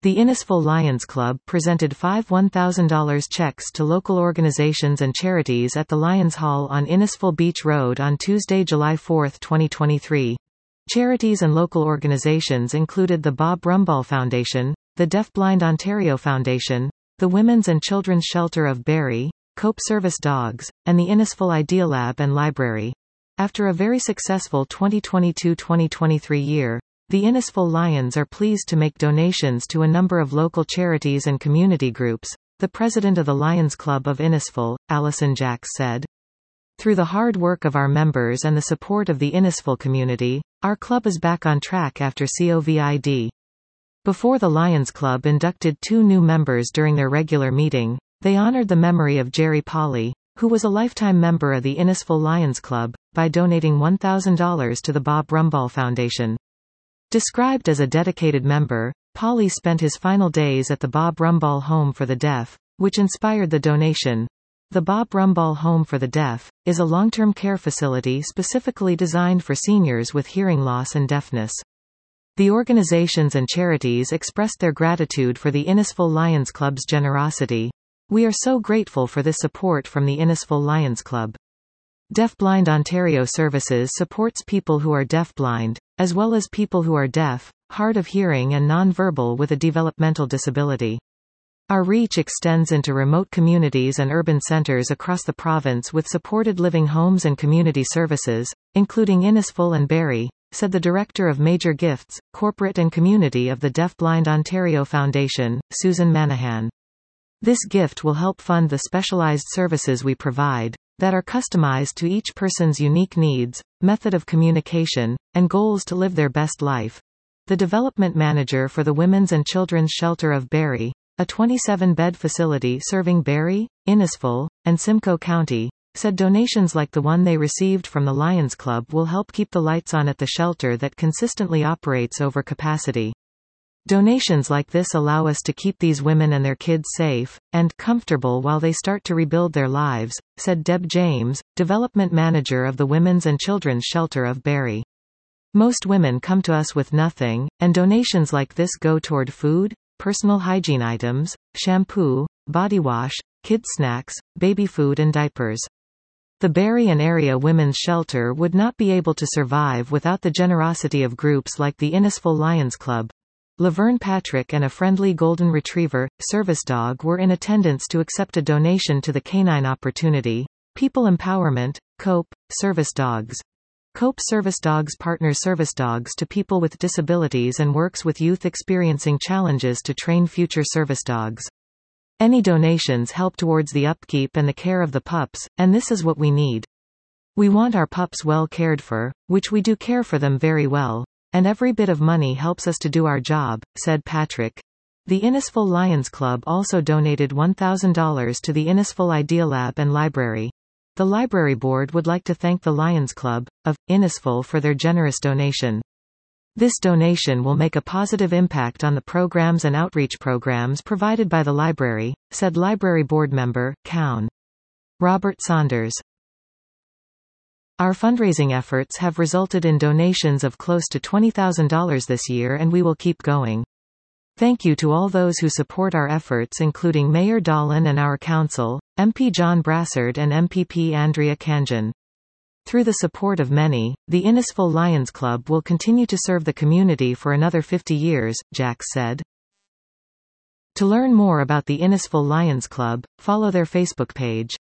The Innisfil Lions Club presented 5 $1,000 checks to local organizations and charities at the Lions Hall on Innisfil Beach Road on Tuesday, July 4, 2023. Charities and local organizations included the Bob Rumball Foundation, the Deafblind Ontario Foundation, the Women's and Children's Shelter of Barrie, Cope Service Dogs, and the Innisfil Idealab and Library. After a very successful 2022-2023 year, the Innisfil Lions are pleased to make donations to a number of local charities and community groups, the president of the Lions Club of Innisfil, Alison Jacks said. Through the hard work of our members and the support of the Innisfil community, our club is back on track after COVID. Before the Lions Club inducted 2 new members during their regular meeting, they honored the memory of Jerry Polly, who was a lifetime member of the Innisfil Lions Club, by donating $1,000 to the Bob Rumball Foundation. Described as a dedicated member, Polly spent his final days at the Bob Rumball Home for the Deaf, which inspired the donation. The Bob Rumball Home for the Deaf is a long-term care facility specifically designed for seniors with hearing loss and deafness. The organizations and charities expressed their gratitude for the Innisfil Lions Club's generosity. "We are so grateful for this support from the Innisfil Lions Club." Deafblind Ontario Services supports people who are deafblind, as well as people who are deaf, hard of hearing and non-verbal with a developmental disability. Our reach extends into remote communities and urban centres across the province with supported living homes and community services, including Innisfil and Barrie, said the Director of Major Gifts, Corporate and Community of the Deafblind Ontario Foundation, Susan Manahan. "This gift will help fund the specialized services we provide, that are customized to each person's unique needs, method of communication, and goals to live their best life." The development manager for the Women's and Children's Shelter of Barrie, a 27-bed facility serving Barrie, Innisfil, and Simcoe County, said donations like the one they received from the Lions Club will help keep the lights on at the shelter that consistently operates over capacity. "Donations like this allow us to keep these women and their kids safe and comfortable while they start to rebuild their lives," said Deb James, development manager of the Women's and Children's Shelter of Barrie. "Most women come to us with nothing, and donations like this go toward food, personal hygiene items, shampoo, body wash, kids snacks, baby food and diapers. The Barrie and area women's shelter would not be able to survive without the generosity of groups like the Innisfil Lions Club." Laverne Patrick and a friendly golden retriever, service dog were in attendance to accept a donation to the Canine Opportunity, People Empowerment, Cope, Service Dogs. Cope Service Dogs partners service dogs to people with disabilities and works with youth experiencing challenges to train future service dogs. "Any donations help towards the upkeep and the care of the pups, and this is what we need. We want our pups well cared for, which we do care for them very well. And every bit of money helps us to do our job," said Patrick. The Innisfil Lions Club also donated $1,000 to the Innisfil Idealab and Library. The Library Board would like to thank the Lions Club of Innisfil for their generous donation. "This donation will make a positive impact on the programs and outreach programs provided by the library," said Library Board member, Cown. Robert Saunders. "Our fundraising efforts have resulted in donations of close to $20,000 this year and we will keep going. Thank you to all those who support our efforts including Mayor Dahlin and our council, MP John Brassard and MPP Andrea Khanjin. Through the support of many, the Innisfil Lions Club will continue to serve the community for another 50 years, Jacks said. To learn more about the Innisfil Lions Club, follow their Facebook page.